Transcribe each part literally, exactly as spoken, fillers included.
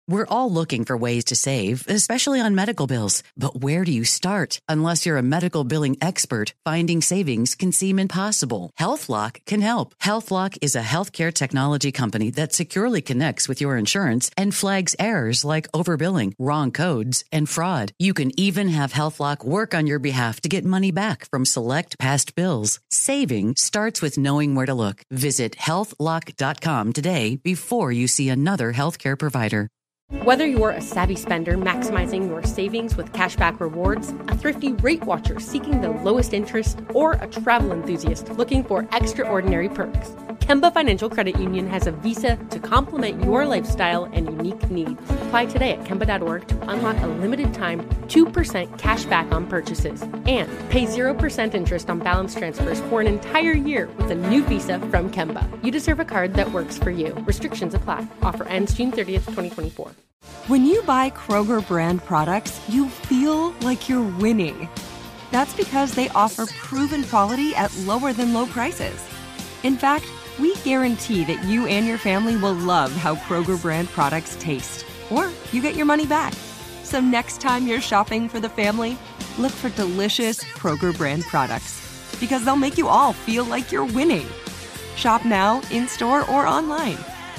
We're all looking for ways to save, especially on medical bills. But where do you start? Unless you're a medical billing expert, finding savings can seem impossible. HealthLock can help. HealthLock is a healthcare technology company that securely connects with your insurance and flags errors like overbilling, wrong codes, and fraud. You can even have HealthLock work on your behalf to get money back from select past bills. Saving starts with knowing where to look. Visit health lock dot com today before you see another healthcare provider. Whether you're a savvy spender maximizing your savings with cashback rewards, a thrifty rate watcher seeking the lowest interest, or a travel enthusiast looking for extraordinary perks, Kemba Financial Credit Union has a visa to complement your lifestyle and unique needs. Apply today at Kemba dot org to unlock a limited time two percent cash back on purchases and pay zero percent interest on balance transfers for an entire year with a new visa from Kemba. You deserve a card that works for you. Restrictions apply. Offer ends June thirtieth, twenty twenty-four. When you buy Kroger brand products, you feel like you're winning. That's because they offer proven quality at lower than low prices. In fact, we guarantee that you and your family will love how Kroger brand products taste, or you get your money back. So next time you're shopping for the family, look for delicious Kroger brand products, because they'll make you all feel like you're winning. Shop now, in-store, or online.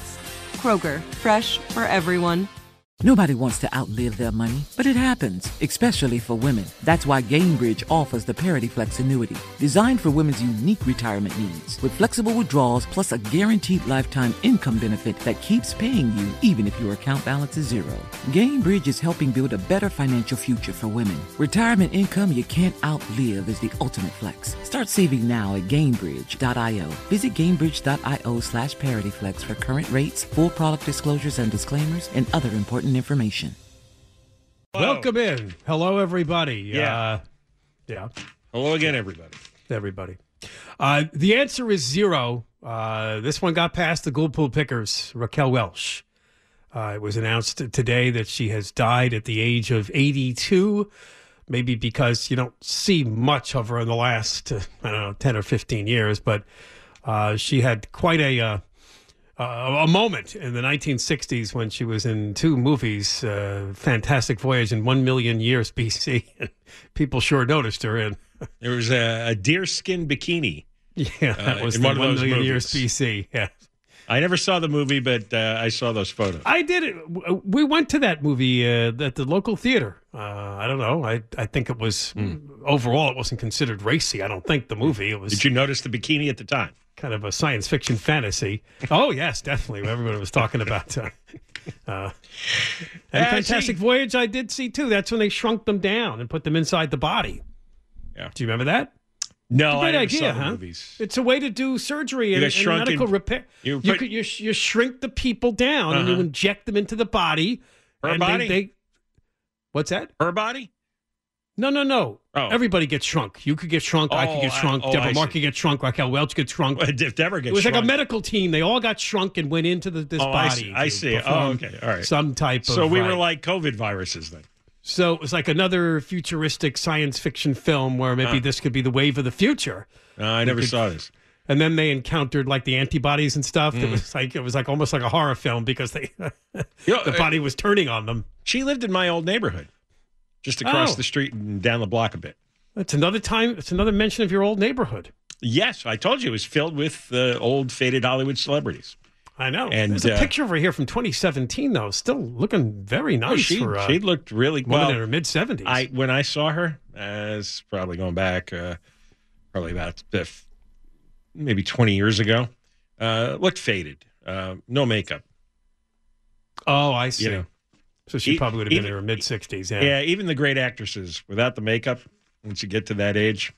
Kroger, fresh for everyone. Nobody wants to outlive their money, but it happens, especially for women. That's why Gainbridge offers the Parity Flex annuity, designed for women's unique retirement needs, with flexible withdrawals plus a guaranteed lifetime income benefit that keeps paying you even if your account balance is zero. Gainbridge is helping build a better financial future for women. Retirement income you can't outlive is the ultimate flex. Start saving now at Gainbridge dot io. Visit Gainbridge dot io slash ParityFlex for current rates, full product disclosures and disclaimers, and other important information. Welcome in. Hello, everybody. Yeah. Uh, yeah. Hello again, everybody. Everybody. Uh, the answer is zero. Uh, this one got past the Gould Pool Pickers, Raquel Welch. Uh, it was announced today that she has died at the age of eighty-two, maybe because you don't see much of her in the last, uh, I don't know, ten or fifteen years, but uh, she had quite a... Uh, Uh, a moment in the nineteen sixties when she was in two movies, uh, Fantastic Voyage and One Million Years B C. People sure noticed her in. There was a, a deerskin bikini. Yeah, that uh, was in the one of One those Million movies. Years B C. Yeah, I never saw the movie, but uh, I saw those photos. I did it. We went to that movie uh, at the local theater. Uh, I don't know. I I think it was mm. overall it wasn't considered racy. I don't think the movie. It was. Did you notice the bikini at the time? Kind of a science fiction fantasy. Oh, yes, definitely. Everybody was talking about uh, uh, and Uh, Fantastic see- Voyage I did see, too. That's when they shrunk them down and put them inside the body. Yeah. Do you remember that? No, Great I never idea, saw the huh? movies. It's a way to do surgery and, got and shrunk medical in- repair. you You, put- could, you, you shrink the people down and you Uh-huh. inject them into the body. Her and body? They, they, what's that? Her body? No, no, no. Oh. Everybody gets shrunk. You could get shrunk. I could Oh, get I- shrunk. oh, Deborah I Mark see. could get shrunk. Raquel Welch gets shrunk. If Deborah gets It was like a shrunk- medical team. They all got shrunk and went into the, this Oh, I body. see. I to see. Oh, perform okay. All right. Some type of. So we were uh, like COVID viruses then. So it was like another futuristic science fiction film where maybe Huh. this could be the wave of the future. No, I never could- saw this. And then they encountered like the antibodies and stuff. Mm. It was like it was like almost like a horror film because they You know, the body was turning on them. She lived in my old neighborhood, just across Oh. the street and down the block a bit. It's another time. It's another mention of your old neighborhood. Yes, I told you it was filled with uh, old faded Hollywood celebrities. I know. And, There's a uh, picture over here from twenty seventeen, though. Still looking very nice Oh, she, for uh, she looked really woman well. in her mid seventies. I when I saw her, as probably going back, uh, probably about uh, maybe twenty years ago, uh, looked faded, uh, no makeup. Oh, I see. You know, so she e- probably would have been even- in her mid sixties. Yeah. yeah, even the great actresses without the makeup, once you get to that age.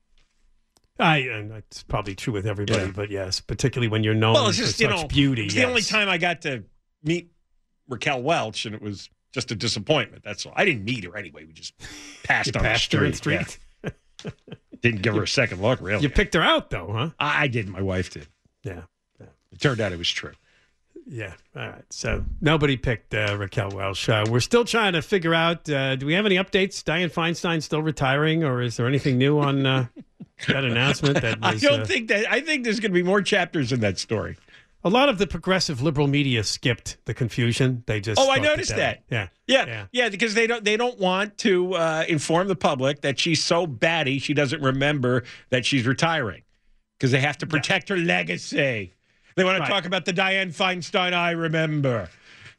I, and it's probably true with everybody, Yeah. but yes, particularly when you're known Well, it's for just such you know, beauty. it's yes. the only time I got to meet Raquel Welch, and it was just a disappointment. That's all. I didn't meet her anyway. We just passed You on passed the her in street. street. Yeah. Didn't give her a second look, really. You picked her out, though, huh? I, I did. My wife did. Yeah. Yeah. It turned out it was true. Yeah. All right. So nobody picked uh, Raquel Welch. Uh, we're still trying to figure out. Uh, do we have any updates? Dianne Feinstein still retiring, or is there anything new on uh, that announcement? That was, I don't uh, think that. I think there's going to be more chapters in that story. A lot of the progressive liberal media skipped the confusion. They just Oh, I thought noticed that. that. Yeah. Yeah. Yeah. Yeah, because they don't they don't want to uh, inform the public that she's so batty she doesn't remember that she's retiring because they have to protect her legacy. They want to Right. talk about the Dianne Feinstein I remember.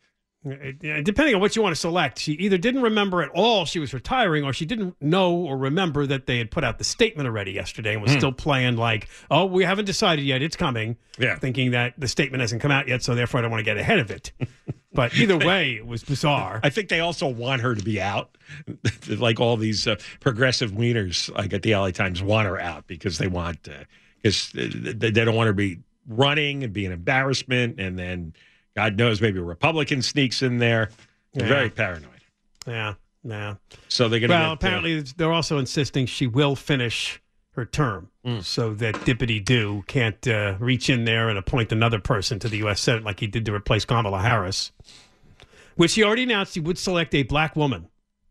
Yeah, depending on what you want to select, she either didn't remember at all she was retiring, or she didn't know or remember that they had put out the statement already yesterday and was Mm. still playing like, oh, we haven't decided yet, it's coming. Yeah. Thinking that the statement hasn't come out yet, so therefore I don't want to get ahead of it. But either way, it was bizarre. I think they also want her to be out. Like all these uh, progressive wieners, like at the L A Times, want her out because they want, because uh, they, they don't want her to be running and be an embarrassment, and then God knows maybe a Republican sneaks in there. They're Yeah. very paranoid. Yeah, yeah. So they're going to Well, get, apparently they're also insisting she will finish her term Mm. so that Dippity Doo can't uh, reach in there and appoint another person to the U S Senate like he did to replace Kamala Harris, which he already announced he would select a black woman.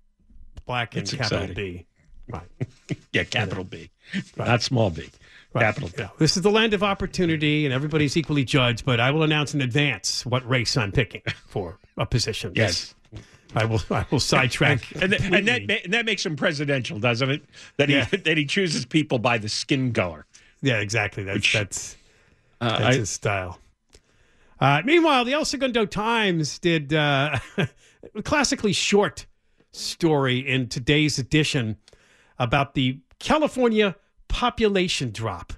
Black and That's capital exciting. B. Right. yeah, capital B, not small b, Right. capital B. Yeah. This is the land of opportunity, and everybody's equally judged, but I will announce in advance what race I'm picking for a position. Yes. I will I will sidetrack. And, th- and that completely. ma- and that makes him presidential, doesn't it? That he Yeah. that he chooses people by the skin color. Yeah, exactly. That's Which, that's Uh, that's I- his style. Uh, meanwhile, the El Segundo Times did uh, a classically short story in today's edition about the California population drop.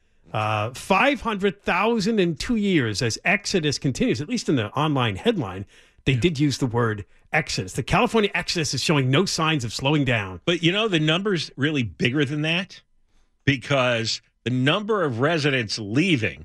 Uh, five hundred thousand in two years as exodus continues, at least in the online headline. They did use the word exodus. The California exodus is showing no signs of slowing down. But you know, the number's really bigger than that because the number of residents leaving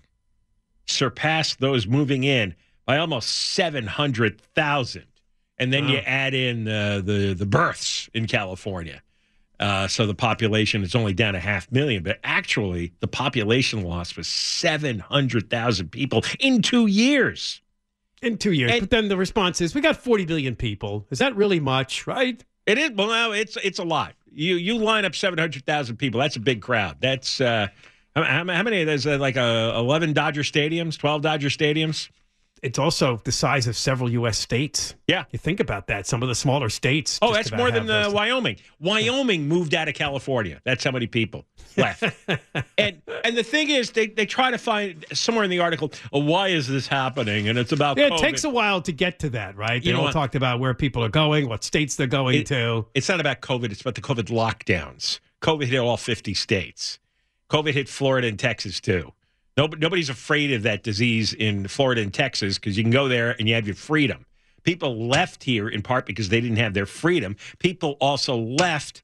surpassed those moving in by almost seven hundred thousand. And then Wow. you add in uh, the, the births in California. Uh, so the population is only down a half million. But actually, the population loss was seven hundred thousand people in two years. In two years. And- but then the response is, we got forty million people. Is that really much, right? It is. Well, no, it's it's a lot. You you line up seven hundred thousand people. That's a big crowd. That's uh, how, how how many? There's uh, like uh, eleven Dodger stadiums, twelve Dodger stadiums. It's also the size of several U S states. Yeah. You think about that. Some of the smaller states. Oh, just that's about more than have uh, those. Wyoming. Wyoming moved out of California. That's how many people left. and and the thing is, they, they try to find somewhere in the article, oh, why is this happening? And it's about Yeah, COVID. it takes a while to get to that, right? They You know all what? talked about where people are going, what states they're going It- to. It's not about COVID. It's about the COVID lockdowns. COVID hit all fifty states. COVID hit Florida and Texas, too. Nobody, nobody's afraid of that disease in Florida and Texas because you can go there and you have your freedom. People left here in part because they didn't have their freedom. People also left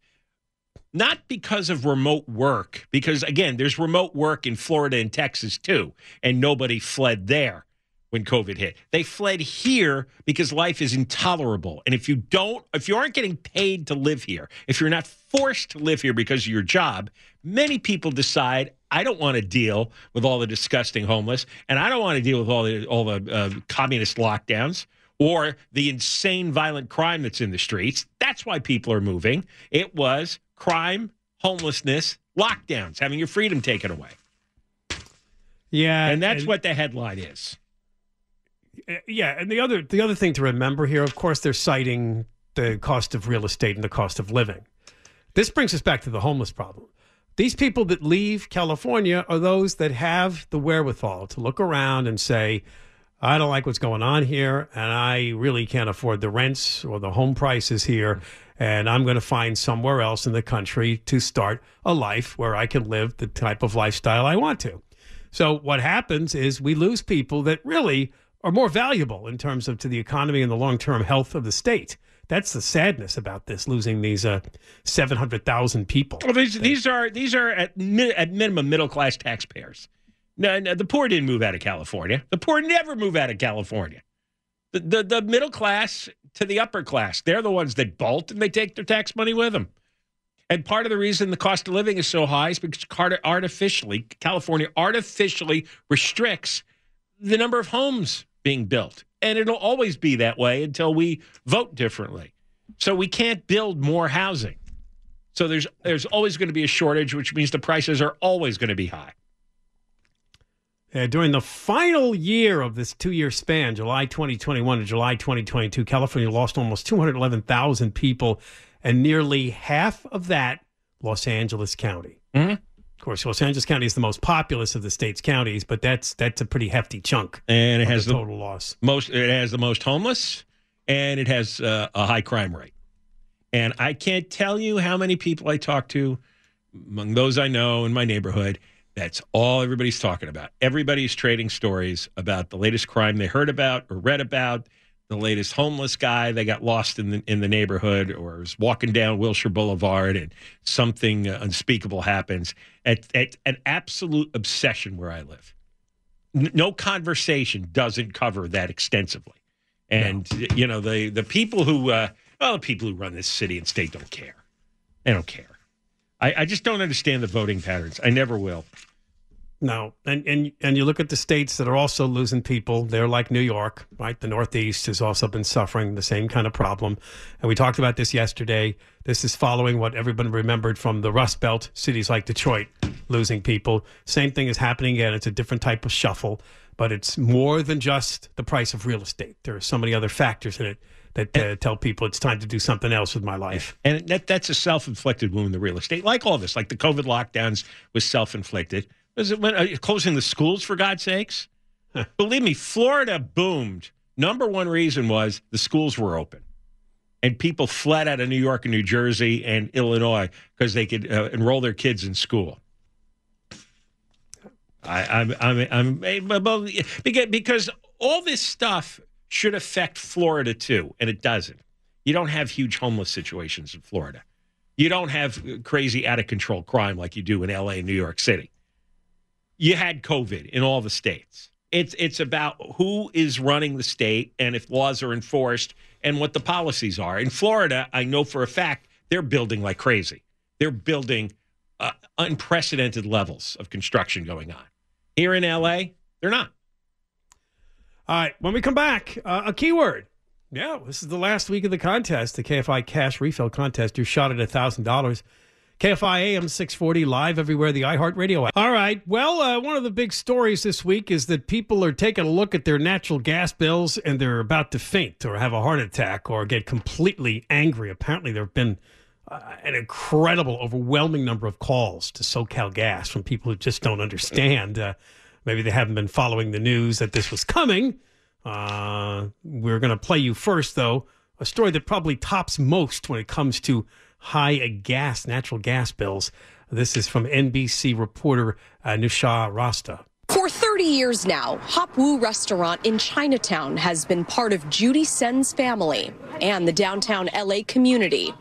not because of remote work, because, again, there's remote work in Florida and Texas, too, and nobody fled there when COVID hit. They fled here because life is intolerable. And if you don't, if you aren't getting paid to live here, if you're not forced to live here because of your job, many people decide, I don't want to deal with all the disgusting homeless, and I don't want to deal with all the all the uh, communist lockdowns or the insane violent crime that's in the streets. That's why people are moving. It was crime, homelessness, lockdowns, having your freedom taken away. Yeah. And that's what the headline is. Yeah, and the other the other thing to remember here, of course, they're citing the cost of real estate and the cost of living. This brings us back to the homeless problem. These people that leave California are those that have the wherewithal to look around and say, I don't like what's going on here, and I really can't afford the rents or the home prices here, and I'm going to find somewhere else in the country to start a life where I can live the type of lifestyle I want to. So what happens is we lose people that really are more valuable in terms of to the economy and the long-term health of the state. That's the sadness about this, losing these uh, seven hundred thousand people. Well, these these are these are at mi- at minimum middle class taxpayers. No, no, the poor didn't move out of California. The poor never move out of California. The, the the middle class to the upper class, they're the ones that bolt and they take their tax money with them. And part of the reason the cost of living is so high is because artificially California artificially restricts the number of homes being built. And it'll always be that way until we vote differently. So we can't build more housing. So there's there's always going to be a shortage, which means the prices are always going to be high. Uh, during the final year of this two-year span, July twenty twenty-one to July twenty twenty-two, California lost almost two hundred eleven thousand people, and nearly half of that, Los Angeles County. Mm-hmm. Of course, Los Angeles County is the most populous of the state's counties, but that's that's a pretty hefty chunk. And it has the the total loss. Most. It has the most homeless, and it has uh, a high crime rate. And I can't tell you how many people I talk to, among those I know in my neighborhood. That's all everybody's talking about. Everybody's trading stories about the latest crime they heard about or read about, the latest homeless guy that got lost in the in the neighborhood or was walking down Wilshire Boulevard and something uh, unspeakable happens. At, at an absolute obsession where I live. N- no conversation doesn't cover that extensively. And, no. you know, the, the people who, uh, well, the people who run this city and state don't care. They don't care. I, I just don't understand the voting patterns. I never will. No, and, and and you look at the states that are also losing people. They're like New York, right? The Northeast has also been suffering the same kind of problem. And we talked about this yesterday. This is following what everyone remembered from the Rust Belt, cities like Detroit losing people. Same thing is happening again. It's a different type of shuffle, but it's more than just the price of real estate. There are so many other factors in it that uh, tell people it's time to do something else with my life. And that that's a self-inflicted wound, the real estate. Like all this, like the COVID lockdowns was self-inflicted. Was it when, uh, closing the schools, for God's sakes? Huh. Believe me, Florida boomed. Number one reason was the schools were open. And people fled out of New York and New Jersey and Illinois because they could uh, enroll their kids in school. I, I'm, I'm, I'm, because all this stuff should affect Florida too, and it doesn't. You don't have huge homeless situations in Florida. You don't have crazy out-of-control crime like you do in L A and New York City. You had COVID in all the states. It's it's about who is running the state and if laws are enforced and what the policies are. In Florida, I know for a fact they're building like crazy. They're building uh, unprecedented levels of construction going on. Here in L A, they're not. All right, when we come back, uh, a keyword. Yeah, this is the last week of the contest, the K F I Cash Refill Contest. Your shot at one thousand dollars. K F I A M six forty, live everywhere, the iHeartRadio app. All right, well, uh, one of the big stories this week is that people are taking a look at their natural gas bills and they're about to faint or have a heart attack or get completely angry. Apparently, there have been uh, an incredible, overwhelming number of calls to SoCal Gas from people who just don't understand. Uh, maybe they haven't been following the news that this was coming. Uh, we're going to play you first, though, a story that probably tops most when it comes to high gas, natural gas bills. This is from N B C reporter uh, Nusha Rasta. For thirty years now, Hop Woo restaurant in Chinatown has been part of Judy Sen's family and the downtown L A community.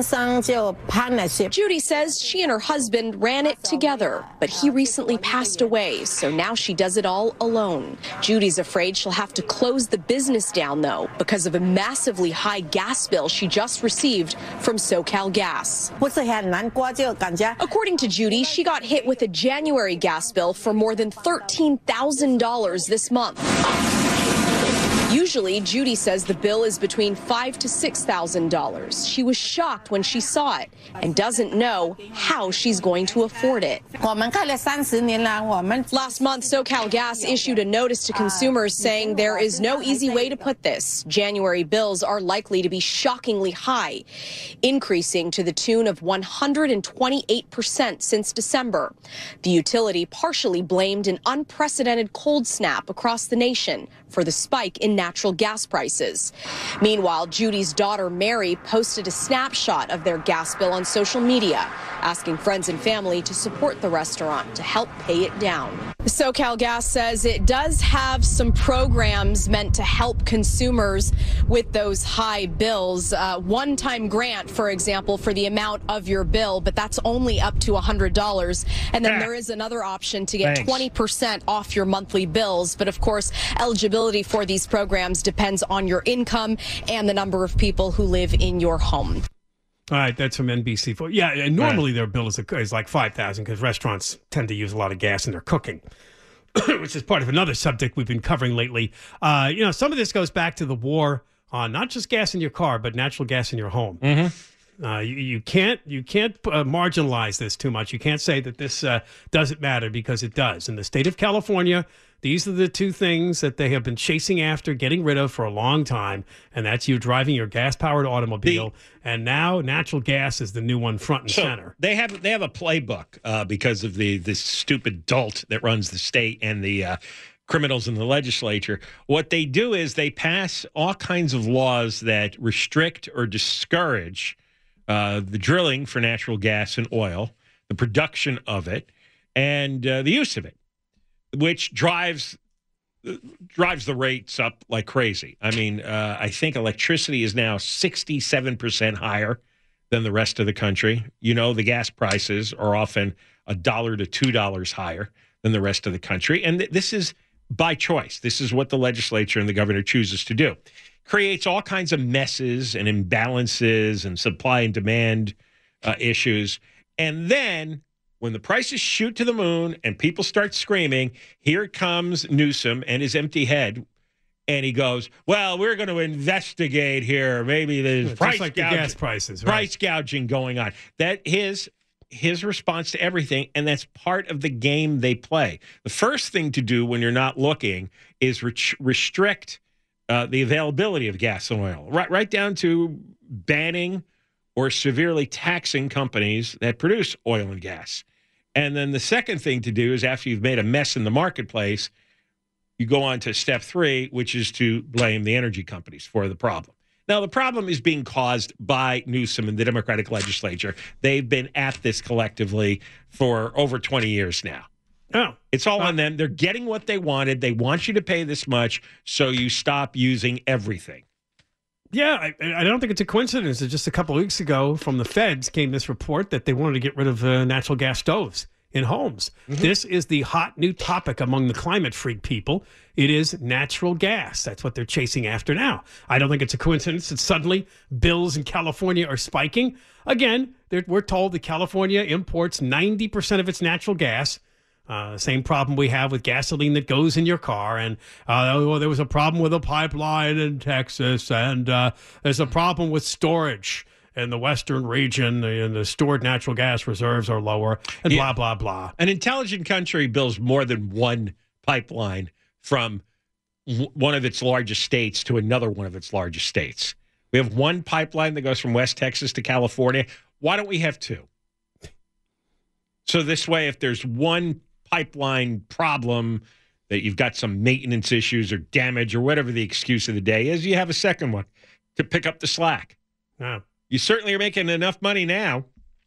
Judy says she and her husband ran it together, but he recently passed away, so now she does it all alone. Judy's afraid she'll have to close the business down, though, because of a massively high gas bill she just received from SoCal Gas. According to Judy, she got hit with a January gas bill for more than thirteen thousand dollars this month. Usually, Judy says the bill is between five to six thousand dollars. She was shocked when she saw it and doesn't know how she's going to afford it. Last month, SoCal Gas issued a notice to consumers saying there is no easy way to put this. January bills are likely to be shockingly high, increasing to the tune of one hundred twenty-eight percent since December. The utility partially blamed an unprecedented cold snap across the nation for the spike in natural gas prices. Meanwhile, Judy's daughter, Mary, posted a snapshot of their gas bill on social media, asking friends and family to support the restaurant to help pay it down. SoCal Gas says it does have some programs meant to help consumers with those high bills. Uh, one-time grant, for example, for the amount of your bill, but that's only up to one hundred dollars. And then there is another option to get Thanks. twenty percent off your monthly bills. But of course, eligibility for these programs depends on your income and the number of people who live in your home. All right, that's from N B C. Yeah, and normally their bill is, is like five thousand dollars because restaurants tend to use a lot of gas in their cooking, which is part of another subject we've been covering lately. Uh, you know, some of this goes back to the war on not just gas in your car, but natural gas in your home. Mm-hmm. Uh, you, you can't you can't uh, marginalize this too much. You can't say that this uh, doesn't matter, because it does. In the state of California, these are the two things that they have been chasing after, getting rid of for a long time, and that's you driving your gas-powered automobile. The, and now natural gas is the new one, front and so center. They have they have a playbook uh, because of the this stupid dolt that runs the state and the uh, criminals in the legislature. What they do is they pass all kinds of laws that restrict or discourage uh, the drilling for natural gas and oil, the production of it, and uh, the use of it, which drives drives the rates up like crazy. I mean, uh, I think electricity is now sixty-seven percent higher than the rest of the country. You know, the gas prices are often a dollar to two dollars higher than the rest of the country. And th- this is by choice. This is what the legislature and the governor chooses to do. Creates all kinds of messes and imbalances and supply and demand uh, issues. And then when the prices shoot to the moon and people start screaming, here comes Newsom and his empty head. And he goes, well, we're going to investigate here. Maybe there's Just price like the gouging, gas prices, right? price gouging going on. That his his response to everything, and that's part of the game they play. The first thing to do when you're not looking is re- restrict uh, the availability of gas and oil, right, right down to banning or severely taxing companies that produce oil and gas. And then the second thing to do is, after you've made a mess in the marketplace, you go on to step three, which is to blame the energy companies for the problem. Now, the problem is being caused by Newsom and the Democratic legislature. They've been at this collectively for over twenty years now. Oh, it's all uh, on them. They're getting what they wanted. They want you to pay this much, so you stop using everything. Yeah, I, I don't think it's a coincidence that just a couple of weeks ago from the feds came this report that they wanted to get rid of uh, natural gas stoves in homes. Mm-hmm. This is the hot new topic among the climate freak people. It is natural gas. That's what they're chasing after now. I don't think it's a coincidence that suddenly bills in California are spiking. Again, we're told that California imports ninety percent of its natural gas. Uh, same problem we have with gasoline that goes in your car. And uh, oh, there was a problem with a pipeline in Texas, and uh, there's a problem with storage in the western region, and the stored natural gas reserves are lower, and yeah. blah, blah, blah. An intelligent country builds more than one pipeline from w- one of its largest states to another one of its largest states. We have one pipeline that goes from West Texas to California. Why don't we have two? So this way, if there's one pipeline problem that you've got some maintenance issues or damage or whatever the excuse of the day is, you have a second one to pick up the slack. Yeah. You certainly are making enough money now.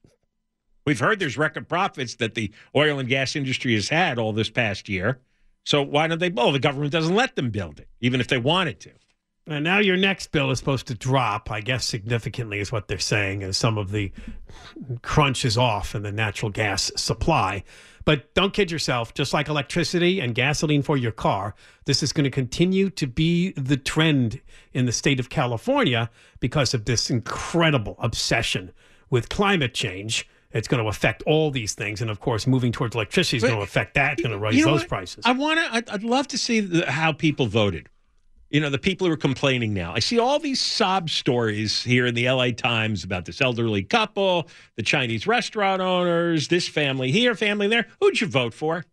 We've heard there's record profits that the oil and gas industry has had all this past year. So why don't they? Well, the government doesn't let them build it, even if they wanted to. And now your next bill is supposed to drop, I guess, significantly is what they're saying, as some of the crunch is off in the natural gas supply. But don't kid yourself. Just like electricity and gasoline for your car, this is going to continue to be the trend in the state of California because of this incredible obsession with climate change. It's going to affect all these things. And, of course, moving towards electricity is going to affect that. It's going to raise you know those what? prices. I want to. I'd, I'd love to see the, how people voted. You know, the people who are complaining now. I see all these sob stories here in the L A Times about this elderly couple, the Chinese restaurant owners, this family here, family there. Who'd you vote for?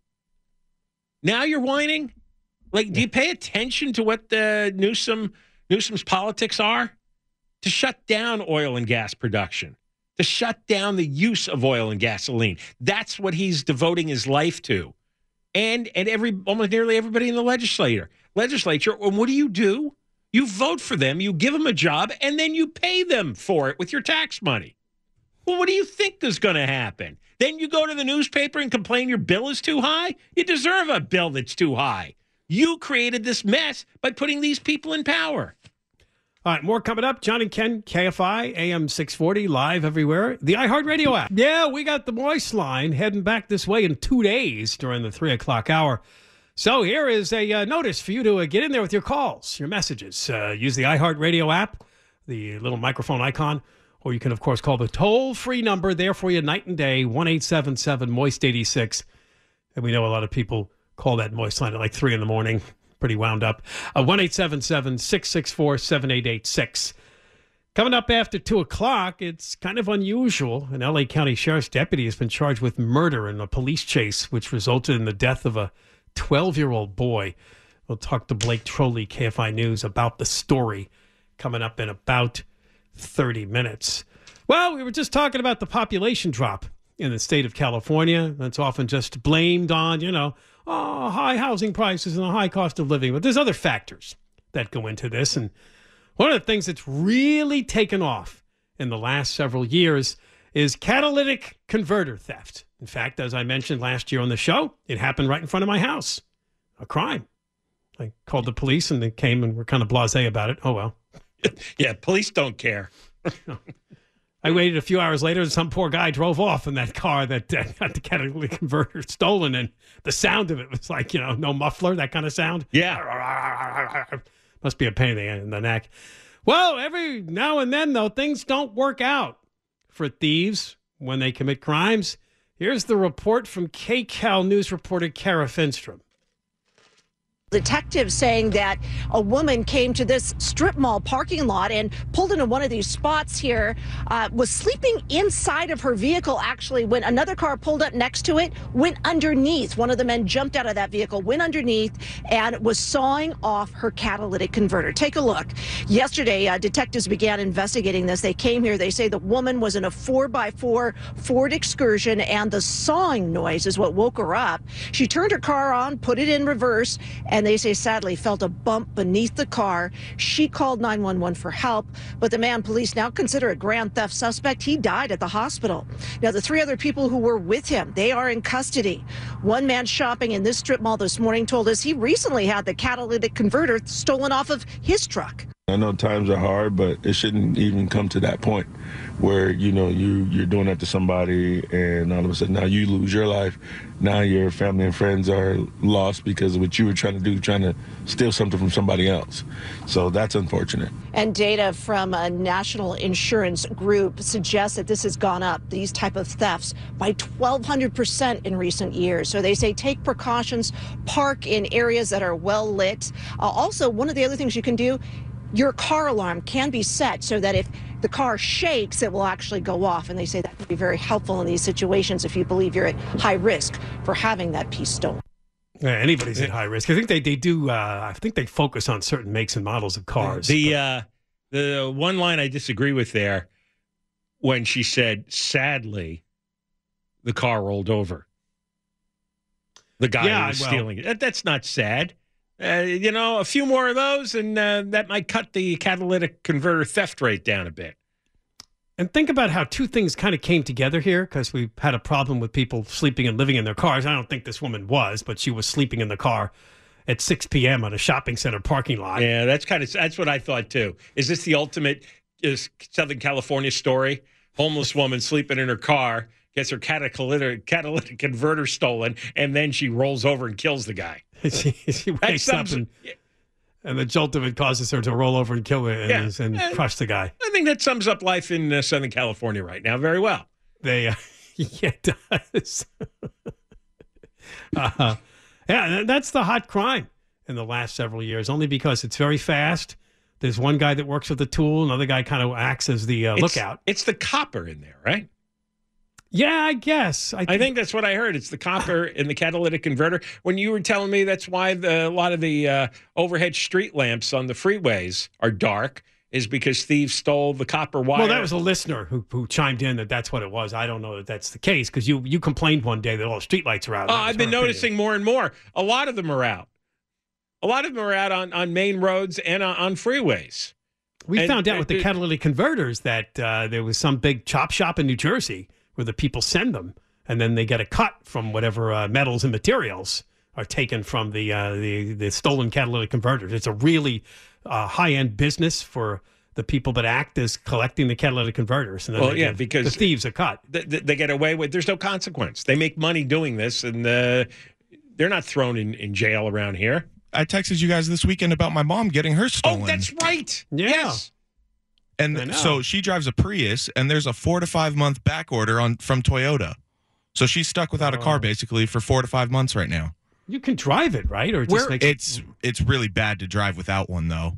Now you're whining? Like, do you pay attention to what the Newsom Newsom's politics are? To shut down oil and gas production, to shut down the use of oil and gasoline. That's what he's devoting his life to. And and every almost nearly everybody in the legislature. Legislature, and what do you do? You vote for them, you give them a job, and then you pay them for it with your tax money. Well, what do you think is going to happen? Then you go to the newspaper and complain your bill is too high? You deserve a bill that's too high. You created this mess by putting these people in power. All right, more coming up. John and Ken, K F I, A M six forty, live everywhere. The iHeartRadio app. Yeah, we got the Moist line heading back this way in two days during the three o'clock hour. So here is a uh, notice for you to uh, get in there with your calls, your messages. Uh, use the iHeartRadio app, the little microphone icon, or you can, of course, call the toll-free number there for you night and day, one eight seven seven moist eighty-six. And we know a lot of people call that Moist line at like three in the morning, pretty wound up. Uh, one eight seven seven, six six four, seven eight eight six. Coming up after two o'clock, it's kind of unusual. An L A County Sheriff's deputy has been charged with murder in a police chase, which resulted in the death of a twelve-year-old boy. We'll talk to Blake Trolley, K F I News, about the story coming up in about thirty minutes. Well, we were just talking about the population drop in the state of California. That's often just blamed on, you know, oh, high housing prices and a high cost of living. But there's other factors that go into this. And one of the things that's really taken off in the last several years is catalytic converter theft. In fact, as I mentioned last year on the show, it happened right in front of my house. A crime. I called the police and they came and were kind of blasé about it. Oh, well. Yeah, police don't care. I waited a few hours later and some poor guy drove off in that car that uh, got the catalytic converter stolen. And the sound of it was like, you know, no muffler, that kind of sound. Yeah. Must be a pain in the neck. Well, every now and then, though, things don't work out for thieves when they commit crimes. Here's the report from K C A L News reporter Kara Finstrom. Detectives saying that a woman came to this strip mall parking lot and pulled into one of these spots here, uh, was sleeping inside of her vehicle, actually, when another car pulled up next to it, went underneath. One of the men jumped out of that vehicle, went underneath, and was sawing off her catalytic converter. Take a look. Yesterday, uh, detectives began investigating this. They came here. They say the woman was in a four by four Ford Excursion, and the sawing noise is what woke her up. She turned her car on, put it in reverse, and And they say sadly felt a bump beneath the car. She called nine one one for help, but the man police now consider a grand theft suspect. He died at the hospital. Now, the three other people who were with him, they are in custody. One man shopping in this strip mall this morning told us he recently had the catalytic converter stolen off of his truck. I know times are hard, but it shouldn't even come to that point where, you know, you, you're doing that to somebody and all of a sudden now you lose your life. Now your family and friends are lost because of what you were trying to do, trying to steal something from somebody else. So that's unfortunate. And data from a national insurance group suggests that this has gone up, these type of thefts, by twelve hundred percent in recent years. So they say take precautions, park in areas that are well lit. Uh, also, one of the other things you can do, your car alarm can be set so that if the car shakes, it will actually go off. And they say that can be very helpful in these situations if you believe you're at high risk for having that piece stolen. Yeah, anybody's at high risk. I think they, they do, uh, I think they focus on certain makes and models of cars. The, uh, the one line I disagree with there, when she said, sadly, the car rolled over. The guy yeah, who was well, stealing it. That, that's not sad. Uh, you know, a few more of those, and uh, that might cut the catalytic converter theft rate down a bit. And think about how two things kind of came together here, because we had a problem with people sleeping and living in their cars. I don't think this woman was, but she was sleeping in the car at six p.m. on a shopping center parking lot. Yeah, that's kind of that's what I thought too. Is this the ultimate is Southern California story? Homeless woman sleeping in her car, gets her catalytic catalytic converter stolen, and then she rolls over and kills the guy. she, she wakes up and, and the jolt of it causes her to roll over and kill it and, yeah. and uh, crush the guy. I think that sums up life in uh, Southern California right now very well. They, uh, yeah, it does. uh, yeah, that's the hot crime in the last several years, only because it's very fast. There's one guy that works with the tool, another guy kind of acts as the uh, it's, lookout. It's the copper in there, right? Yeah, I guess. I, th- I think that's what I heard. It's the copper in the catalytic converter. When you were telling me that's why the, a lot of the uh, overhead street lamps on the freeways are dark, is because thieves stole the copper wire. Well, that was a listener who, who chimed in that that's what it was. I don't know that that's the case, because you, you complained one day that all the street lights are out. Oh, I've been noticing more and more. A lot of them are out. A lot of them are out on, on main roads and on, on freeways. We and, found out and, with the it, catalytic converters that uh, there was some big chop shop in New Jersey where the people send them, and then they get a cut from whatever uh, metals and materials are taken from the uh, the, the stolen catalytic converters. It's a really uh, high-end business for the people that act as collecting the catalytic converters. And then well, they yeah, give because the thieves a cut. They, they get away with, there's no consequence. They make money doing this, and uh, they're not thrown in, in jail around here. I texted you guys this weekend about my mom getting her stolen. Oh, that's right. Yeah. Yes. And so she drives a Prius, and there's a four to five month back order on from Toyota. So she's stuck without oh. a car basically for four to five months right now. You can drive it, right? Or it Where, just makes it's it's really bad to drive without one, though.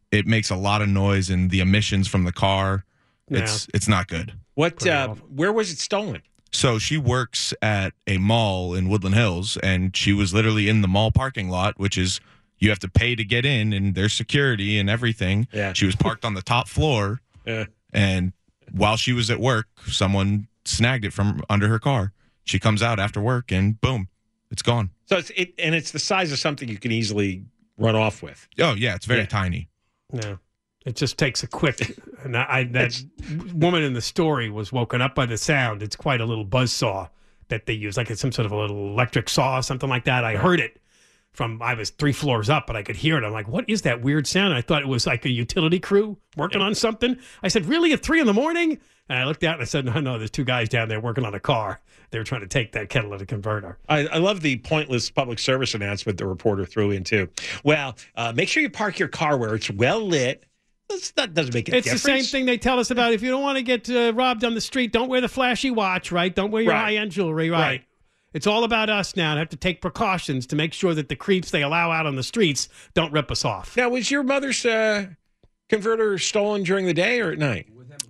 it makes a lot of noise, and the emissions from the car, Yeah. it's it's not good. What? Uh, where was it stolen? So she works at a mall in Woodland Hills, and she was literally in the mall parking lot, which is you have to pay to get in, and there's security and everything. Yeah. She was parked on the top floor, Yeah. and while she was at work, someone snagged it from under her car. She comes out after work, and boom, it's gone. So it's it, and it's the size of something you can easily run off with. Oh, yeah, it's very Yeah. tiny. No, it just takes a quick. And I, I that woman in the story was woken up by the sound. It's quite a little buzz saw that they use, like it's some sort of a little electric saw, something like that. I heard it from I was three floors up, but I could hear it. I'm like, what is that weird sound? I thought it was like a utility crew working on something. I said, really, at three in the morning? And I looked out and I said, no, no, there's two guys down there working on a car. They were trying to take that catalytic converter. I, I love the pointless public service announcement the reporter threw in, too. Well, uh, make sure you park your car where it's well lit. That's, that doesn't make a It's difference. the same thing they tell us about if you don't want to get uh, robbed on the street, don't wear the flashy watch, right? Don't wear your Right. high-end jewelry, right? Right. It's all about us now and have to take precautions to make sure that the creeps they allow out on the streets don't rip us off. Now, was your mother's uh, converter stolen during the day or at night?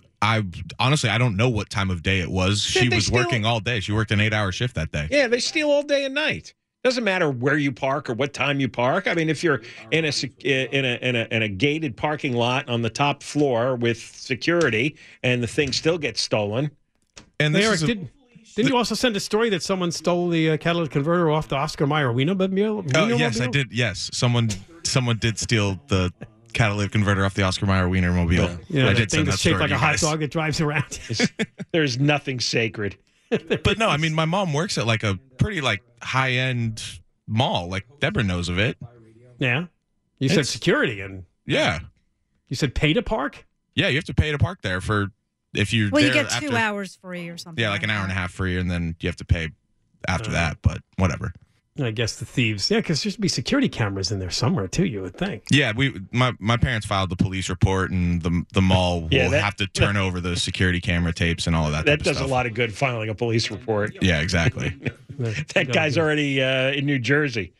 I honestly, I don't know what time of day it was. Did She they was steal- working all day. She worked an eight-hour shift that day. Yeah, they steal all day and night. Doesn't matter where you park or what time you park. I mean, if you're in a sec- in a in a in a gated parking lot on the top floor with security and the thing still gets stolen. And this Hey, Eric, is a- did, didn't you also send a story that someone stole the uh, catalytic converter off the Oscar Mayer Wienermobile? Oh, yes, I did. Yes, someone someone did steal the catalytic converter off the Oscar Mayer Wienermobile. You know, I the did thing send that that's shaped story like to a you hot guys. dog that drives around. There's nothing sacred. But no, I mean, my mom works at like a pretty like high end mall. Like Deborah knows of it. Yeah. You said It's- security, and Yeah, you said pay to park? yeah. You have to pay to park there for if you're. Well, you there get two after- hours free or something. Yeah, like an hour and a half free, and then you have to pay after that. But whatever. I guess the thieves. Yeah, because there should be security cameras in there somewhere, too, you would think. Yeah, we my my parents filed the police report, and the the mall Yeah, will that- have to turn over those security camera tapes and all of that. That type of does a stuff. lot of good filing a police report. Yeah, exactly. That guy's already uh, in New Jersey.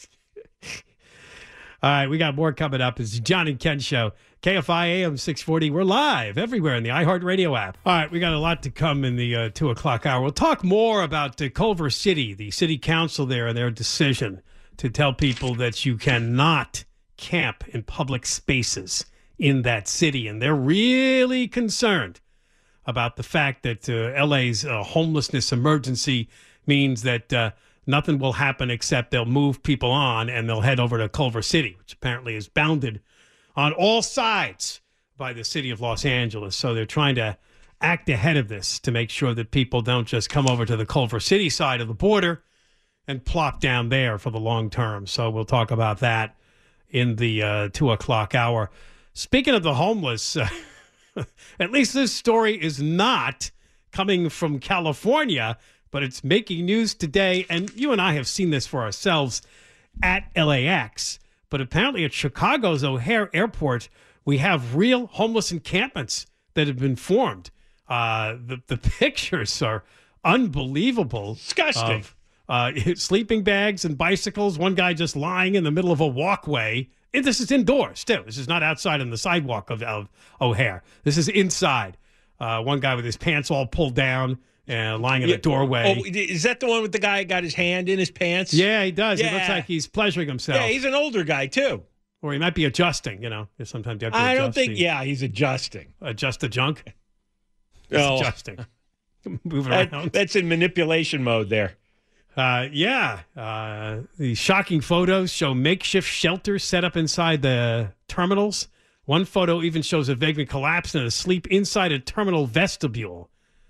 All right, we got more coming up. It's the John and Ken Show. K F I A M six forty. We're live everywhere in the iHeartRadio app. All right, we got a lot to come in the uh, two o'clock hour. We'll talk more about uh, Culver City, the city council there, and their decision to tell people that you cannot camp in public spaces in that city. And they're really concerned about the fact that uh, L A's uh, homelessness emergency means that uh, nothing will happen except they'll move people on and they'll head over to Culver City, which apparently is bounded on all sides by the city of Los Angeles. So they're trying to act ahead of this to make sure that people don't just come over to the Culver City side of the border and plop down there for the long term. So we'll talk about that in the uh, two o'clock hour. Speaking of the homeless, uh, at least this story is not coming from California, but it's making news today. And you and I have seen this for ourselves at L A X. But apparently at Chicago's O'Hare Airport, we have real homeless encampments that have been formed. Uh, the, the pictures are unbelievable. Disgusting. Of, uh, sleeping bags and bicycles. One guy just lying in the middle of a walkway. And this is indoors, too. This is not outside on the sidewalk of, of O'Hare. This is inside. Uh, one guy with his pants all pulled down and lying in Yeah. a doorway. Oh, is that the one with the guy who got his hand in his pants? Yeah, he does. It Yeah. looks like he's pleasuring himself. Yeah, he's an older guy, too. Or he might be adjusting, you know. Sometimes you have to I don't adjust think, the- yeah, he's adjusting. Adjust the junk? He's Oh. adjusting. Moving That- around. that's in manipulation mode there. Uh, yeah. Uh, the shocking photos show makeshift shelters set up inside the terminals. One photo even shows a vagrant collapsed and asleep inside a terminal vestibule.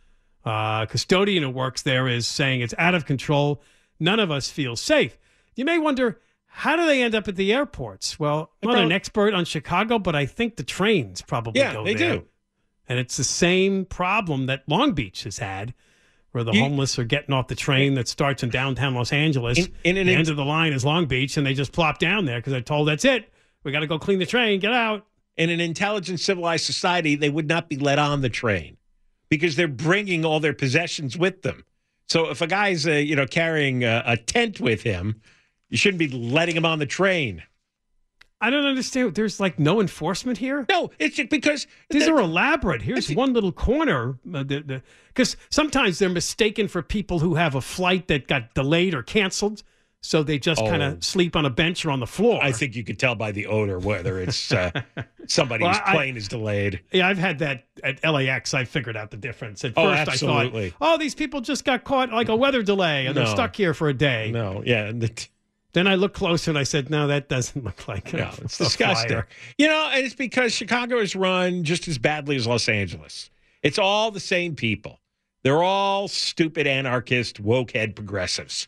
Uh, custodian who works there is saying it's out of control. None of us feel safe. You may wonder, how do they end up at the airports? Well, I'm not an probably- expert on Chicago, but I think the trains probably Yeah, go they there. do. And it's the same problem that Long Beach has had, where the You- homeless are getting off the train that starts in downtown Los Angeles. In- in an the ex- end of the line is Long Beach, and they just plop down there because they're told, that's it. We got to go clean the train. Get out. In an intelligent, civilized society, they would not be let on the train because they're bringing all their possessions with them. So if a guy's, uh, you know, carrying a, a tent with him, you shouldn't be letting him on the train. I don't understand. There's like no enforcement here. No, it's just because these the, are elaborate. Here's one little corner. Because uh, sometimes they're mistaken for people who have a flight that got delayed or canceled. So they just oh, kind of sleep on a bench or on the floor. I think you could tell by the odor whether it's uh, somebody's well, I, plane is delayed. Yeah, I've had that at L A X. I figured out the difference. At oh, first absolutely. I thought, oh, these people just got caught like a weather delay and no. they're stuck here for a day. No, yeah. And the t- then I looked closer and I said, no, that doesn't look like no, a, it's a disgusting. Flyer. You know, and it's because Chicago is run just as badly as Los Angeles. It's all the same people. They're all stupid anarchist, woke-head progressives.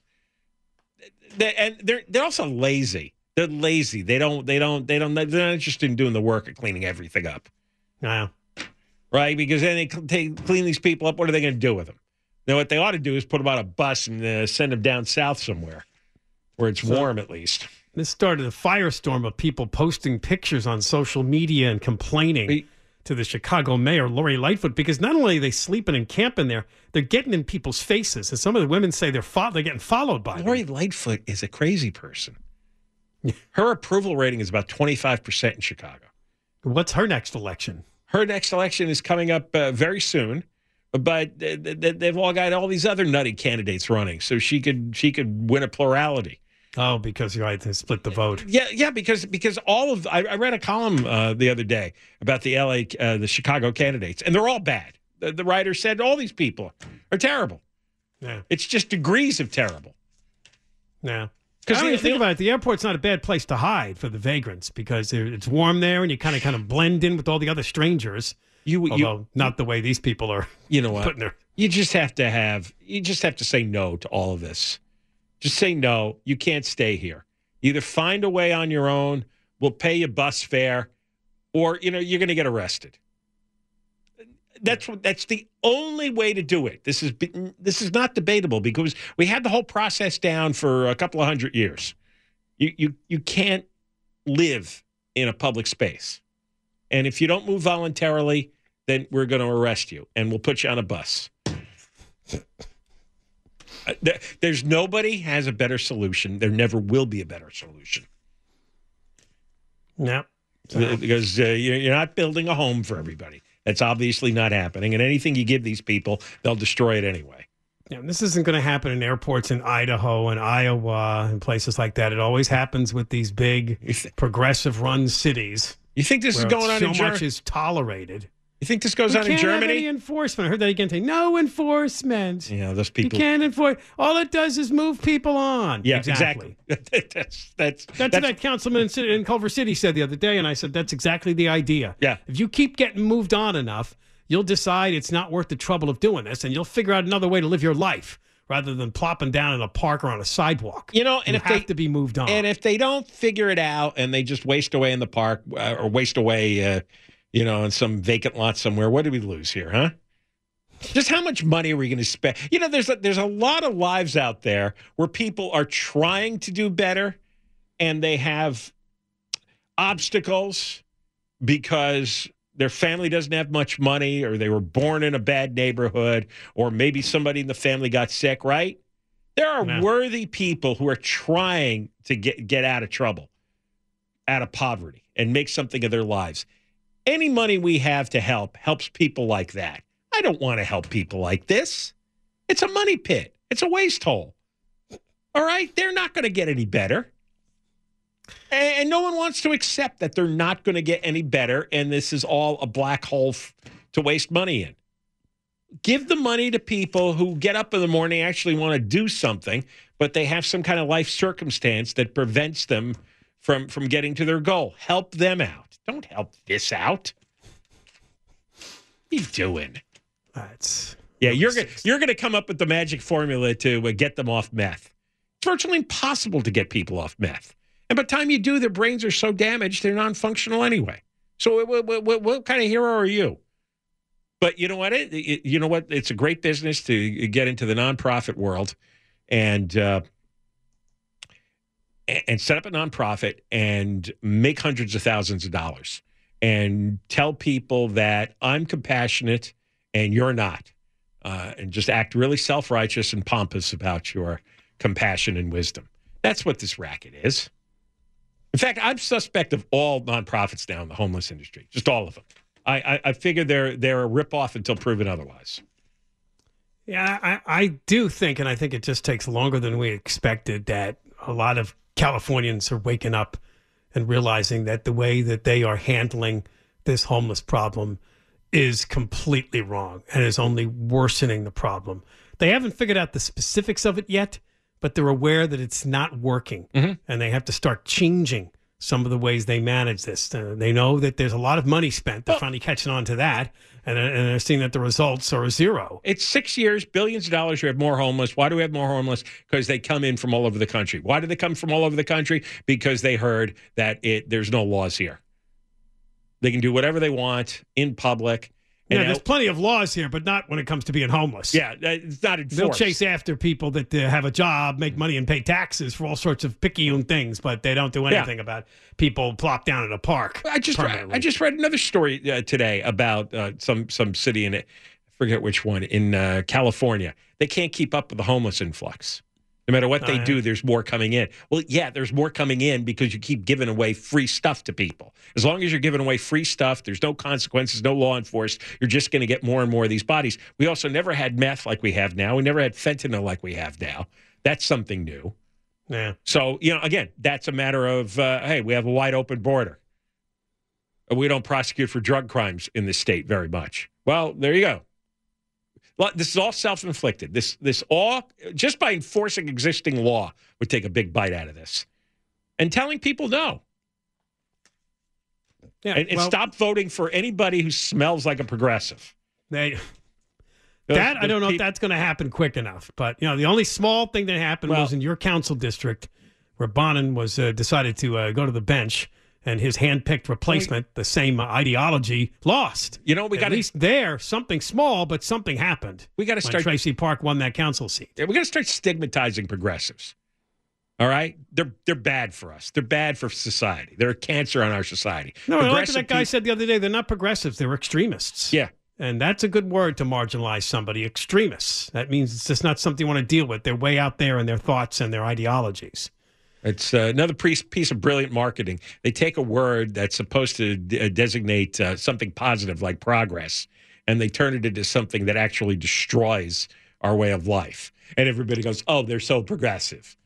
They, and they're they're also lazy. They're lazy. They don't they don't they don't they're not interested in doing the work of cleaning everything up. No, right? Because then they take, clean these people up. What are they going to do with them? Now, what they ought to do is put them on a bus and uh, send them down south somewhere where it's so, warm at least. This started a firestorm of people posting pictures on social media and complaining we, to the Chicago mayor, Lori Lightfoot, because not only are they sleeping and camping there, they're getting in people's faces. And some of the women say they're fo- they're getting followed by Lori them. Lightfoot is a crazy person. Her approval rating is about twenty-five percent in Chicago. What's her next election? Her next election is coming up uh, very soon, but they've all got all these other nutty candidates running, so she could she could win a plurality. Oh, because you're right, they split the vote. Yeah, yeah, because because all of I, I read a column uh, the other day about the L A uh, the Chicago candidates, and they're all bad. The, the writer said all these people are terrible. Yeah, it's just degrees of terrible. Yeah. Because when you think about it, the airport's not a bad place to hide for the vagrants because it's warm there and you kind of kind of blend in with all the other strangers. You, although you, not the way these people are. You know what? Putting their... You just have to have. You just have to say no to all of this. Just say no. You can't stay here. Either find a way on your own. We'll pay you bus fare, or you know you're going to get arrested. That's what. That's the only way to do it. This is this is not debatable because we had the whole process down for a couple of hundred years. You you you can't live in a public space, and if you don't move voluntarily, then we're going to arrest you and we'll put you on a bus. There's nobody has a better solution. There never will be a better solution. No, because uh, you're not building a home for everybody. That's obviously not happening. And anything you give these people, they'll destroy it anyway. Yeah, this isn't going to happen in airports in Idaho and Iowa and places like that. It always happens with these big progressive-run cities. You think this is going on so in Germany? So much is tolerated. You think this goes we on in Germany? Germany? Can't have any enforcement. I heard that again today. No enforcement. Yeah, those people. You can't enforce. All it does is move people on. Yeah, exactly. exactly. that's, that's, that's, that's what that councilman in, in Culver City said the other day, and I said, that's exactly the idea. Yeah. If you keep getting moved on enough, you'll decide it's not worth the trouble of doing this, and you'll figure out another way to live your life rather than plopping down in a park or on a sidewalk. You know, and you if have they, to be moved on. And if they don't figure it out and they just waste away in the park uh, or waste away, uh, you know, in some vacant lot somewhere, what do we lose here, huh? Just how much money are we going to spend? You know, there's a, there's a lot of lives out there where people are trying to do better and they have obstacles because their family doesn't have much money or they were born in a bad neighborhood or maybe somebody in the family got sick, right? There are yeah. worthy people who are trying to get, get out of trouble, out of poverty, and make something of their lives. Any money we have to help helps people like that. I don't want to help people like this. It's a money pit. It's a waste hole. All right? They're not going to get any better. And no one wants to accept that they're not going to get any better, and this is all a black hole f- to waste money in. Give the money to people who get up in the morning and actually want to do something, but they have some kind of life circumstance that prevents them from, from getting to their goal. Help them out. Don't help this out. What are you doing? That's yeah, you're gonna, you're going to come up with the magic formula to uh, get them off meth. It's virtually impossible to get people off meth. And by the time you do, their brains are so damaged, they're non-functional anyway. So what, what, what, what kind of hero are you? But you know what? It, it, you know what? It's a great business to get into the nonprofit world and uh, and set up a nonprofit and make hundreds of thousands of dollars and tell people that I'm compassionate and you're not. Uh, and just act really self-righteous and pompous about your compassion and wisdom. That's what this racket is. In fact, I'm suspect of all nonprofits now in the homeless industry, just all of them. I, I, I figure they're they're a ripoff until proven otherwise. Yeah, I, I do think, and I think it just takes longer than we expected, that a lot of Californians are waking up and realizing that the way that they are handling this homeless problem is completely wrong and is only worsening the problem. They haven't figured out the specifics of it yet, but they're aware that it's not working, mm-hmm. and they have to start changing some of the ways they manage this. Uh, they know that there's a lot of money spent. They're well, finally catching on to that, and, and they're seeing that the results are zero. It's six years, billions of dollars. We have more homeless. Why do we have more homeless? Because they come in from all over the country. Why do they come from all over the country? Because they heard that it there's no laws here. They can do whatever they want in public. Yeah, there's plenty of laws here, but not when it comes to being homeless. Yeah, it's not enforced. They'll chase after people that uh, have a job, make money, and pay taxes for all sorts of picayune things, but they don't do anything yeah. about people plop down at a park. I just read, I just read another story uh, today about uh, some some city in it. I forget which one in uh, California. They can't keep up with the homeless influx. No matter what they do, there's more coming in. Well, yeah, there's more coming in because you keep giving away free stuff to people. As long as you're giving away free stuff, there's no consequences, no law enforced. You're just going to get more and more of these bodies. We also never had meth like we have now. We never had fentanyl like we have now. That's something new. Yeah. So, you know, again, that's a matter of, uh, hey, we have a wide open border. We don't prosecute for drug crimes in this state very much. Well, there you go. This is all self-inflicted. This, this all, just by enforcing existing law, would take a big bite out of this. And telling people no. Yeah, and, and well, stop voting for anybody who smells like a progressive. They, that, I don't know if that's going to happen quick enough. But, you know, the only small thing that happened well, was in your council district where Bonin was uh, decided to uh, go to the bench. And his hand-picked replacement, the same ideology, lost. You know, we got at least there something small, but something happened. We got to start. Tracy Park won that council seat. Yeah, we got to start stigmatizing progressives. All right, they're they're bad for us. They're bad for society. They're a cancer on our society. No, like that guy people, said the other day, they're not progressives. They're extremists. Yeah, and that's a good word to marginalize somebody. Extremists. That means it's just not something you want to deal with. They're way out there in their thoughts and their ideologies. It's uh, another piece, piece of brilliant marketing. They take a word that's supposed to d- designate uh, something positive like progress, and they turn it into something that actually destroys our way of life. And everybody goes, oh, they're so progressive.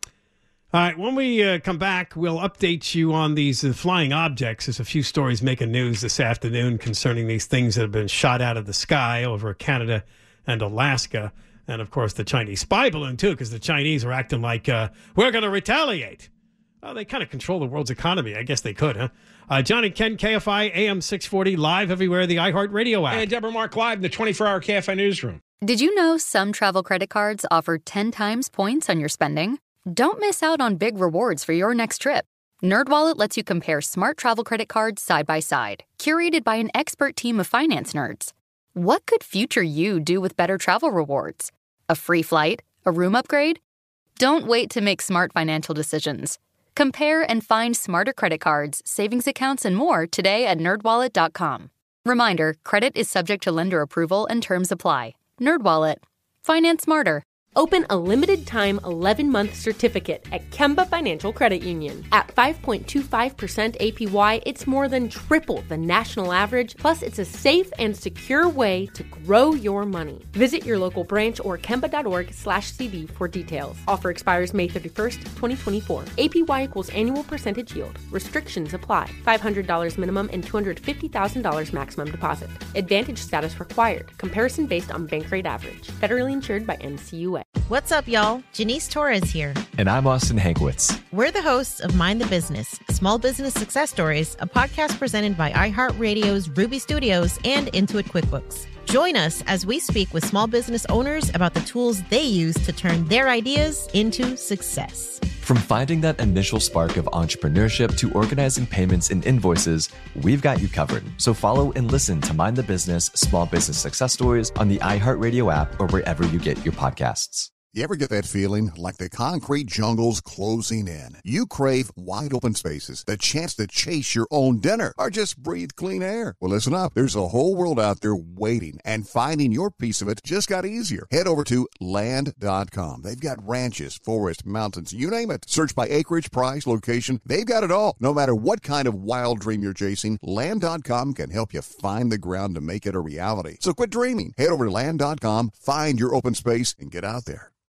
All right, when we uh, come back, we'll update you on these uh, flying objects. There's a few stories making news this afternoon concerning these things that have been shot out of the sky over Canada and Alaska. And, of course, the Chinese spy balloon, too, because the Chinese are acting like, uh, we're going to retaliate. Well, they kind of control the world's economy. I guess they could, huh? Uh, John and Ken, K F I, A M six forty, live everywhere, the iHeartRadio app. And Deborah Mark live in the twenty-four hour K F I newsroom. Did you know some travel credit cards offer ten times points on your spending? Don't miss out on big rewards for your next trip. NerdWallet lets you compare smart travel credit cards side by side, curated by an expert team of finance nerds. What could future you do with better travel rewards? A free flight? A room upgrade? Don't wait to make smart financial decisions. Compare and find smarter credit cards, savings accounts, and more today at nerd wallet dot com. Reminder, credit is subject to lender approval and terms apply. NerdWallet. Finance smarter. Open a limited-time eleven-month certificate at Kemba Financial Credit Union. At five point two five percent A P Y, it's more than triple the national average, plus it's a safe and secure way to grow your money. Visit your local branch or kemba.org slash CD for details. Offer expires May thirty-first, twenty twenty-four. A P Y equals annual percentage yield. Restrictions apply. five hundred dollars minimum and two hundred fifty thousand dollars maximum deposit. Advantage status required. Comparison based on bank rate average. Federally insured by N C U A. What's up, y'all? Janice Torres here. And I'm Austin Hankwitz. We're the hosts of Mind the Business, Small Business Success Stories, a podcast presented by iHeartRadio's Ruby Studios and Intuit QuickBooks. Join us as we speak with small business owners about the tools they use to turn their ideas into success. From finding that initial spark of entrepreneurship to organizing payments and invoices, we've got you covered. So follow and listen to Mind the Business Small Business Success Stories on the iHeartRadio app or wherever you get your podcasts. You ever get that feeling like the concrete jungle's closing in? You crave wide open spaces, the chance to chase your own dinner, or just breathe clean air. Well, listen up. There's a whole world out there waiting, and finding your piece of it just got easier. Head over to land dot com. They've got ranches, forests, mountains, you name it. Search by acreage, price, location. They've got it all. No matter what kind of wild dream you're chasing, land dot com can help you find the ground to make it a reality. So quit dreaming. Head over to land dot com, find your open space, and get out there.